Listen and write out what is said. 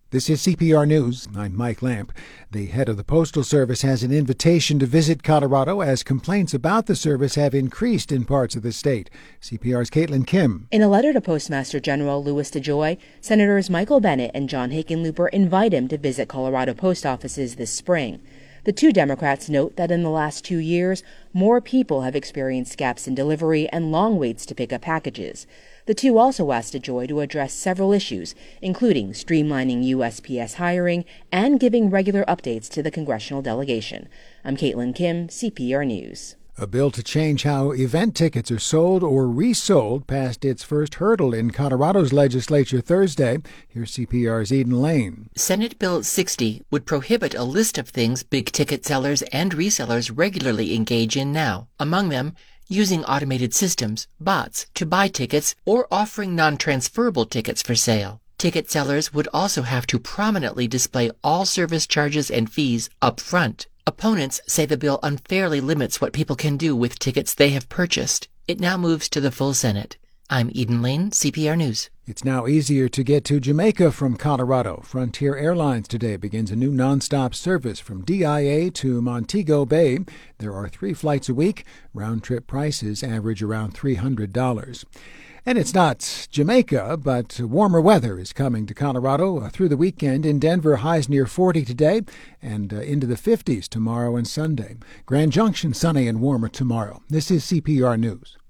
This is CPR News. I'm Mike Lamp. The head of the Postal Service has an invitation to visit Colorado as complaints about the service have increased in parts of the state. CPR's Caitlin Kim. In a letter to Postmaster General Louis DeJoy, Senators Michael Bennet and John Hickenlooper invite him to visit Colorado post offices this spring. The two Democrats note that in the last 2 years, more people have experienced gaps in delivery and long waits to pick up packages. The two also asked DeJoy to address several issues, including streamlining USPS hiring and giving regular updates to the congressional delegation. I'm Caitlin Kim, CPR News. A bill to change how event tickets are sold or resold passed its first hurdle in Colorado's legislature Thursday. Here's CPR's Eden Lane. Senate Bill 60 would prohibit a list of things big ticket sellers and resellers regularly engage in now. Among them, using automated systems, bots, to buy tickets or offering non-transferable tickets for sale. Ticket sellers would also have to prominently display all service charges and fees up front. Opponents say the bill unfairly limits what people can do with tickets they have purchased. It now moves to the full Senate. I'm Eden Lane, CPR News. It's now easier to get to Jamaica from Colorado. Frontier Airlines today begins a new nonstop service from DIA to Montego Bay. There are 3 flights a week. Round-trip prices average around $300. And it's not Jamaica, but warmer weather is coming to Colorado through the weekend. In Denver, highs near 40 today and into the 50s tomorrow and Sunday. Grand Junction, sunny and warmer tomorrow. This is CPR News.